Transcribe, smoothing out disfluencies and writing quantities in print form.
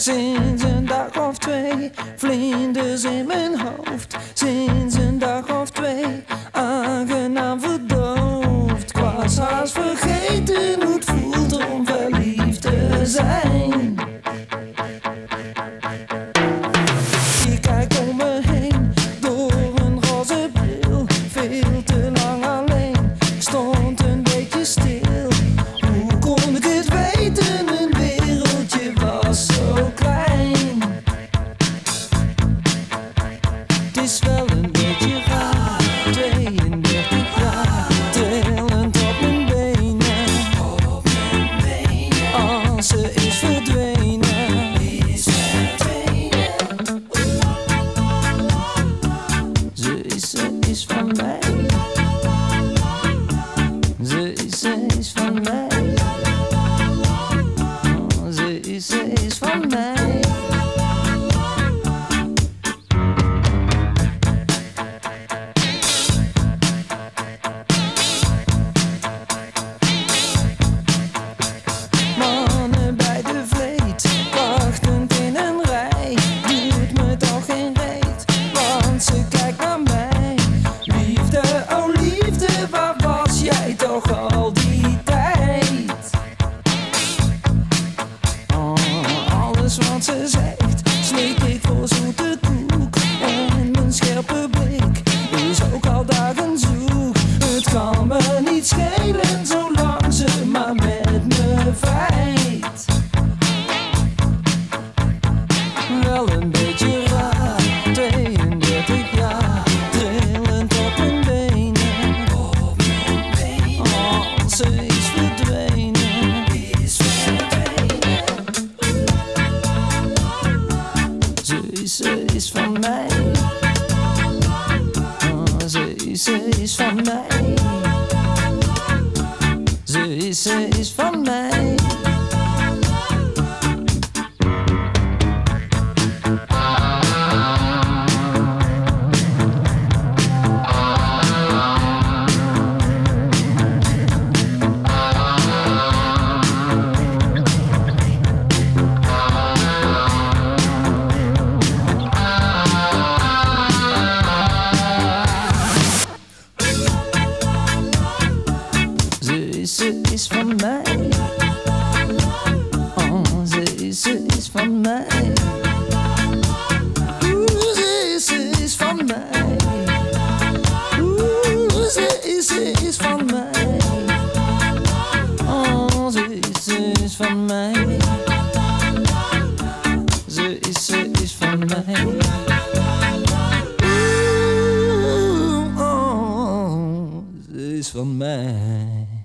Sinds een dag of twee, vlinders in mijn hoofd. Sinds een dag of twee, aangenaam verdoofd. Ik was haast vergeten hoe het voelt om verliefd te zijn. Ik kijk om me heen, door een roze bril. Veel te lang alleen, ik stond een beetje stil. Hoe kon ik het weten, mijn wereldje was zo klein. Het is wel een beetje raar, 32 jaar, trillend op mijn benen. Als ze is verdwenen. Ze is van mij. Ze is van mij. Ze is van mij. Mannen bij de vleet, wachtend in een rij. Doet me toch geen reet, want ze kijkt naar mij. Liefde, oh liefde, waar was jij toch al die tijd? Oh, alles wat ze zegt, slik ik voor zoete koek. En mijn scherpe blik is ook al dagen zoek. Het kan me niet schelen, zolang ze maar met me vijt. Wel een beetje raar, 32 jaar, trillend op mijn benen. Oh, ze is verdwenen. Ze is van mij. Oh, ze is van mij. Ze is van mij. Ze is van mij. Oh, ze is van mij. Ze is van mij. Ze is van mij. Oh, ze is van mij. Ze is van mij. Oh, ze is van mij.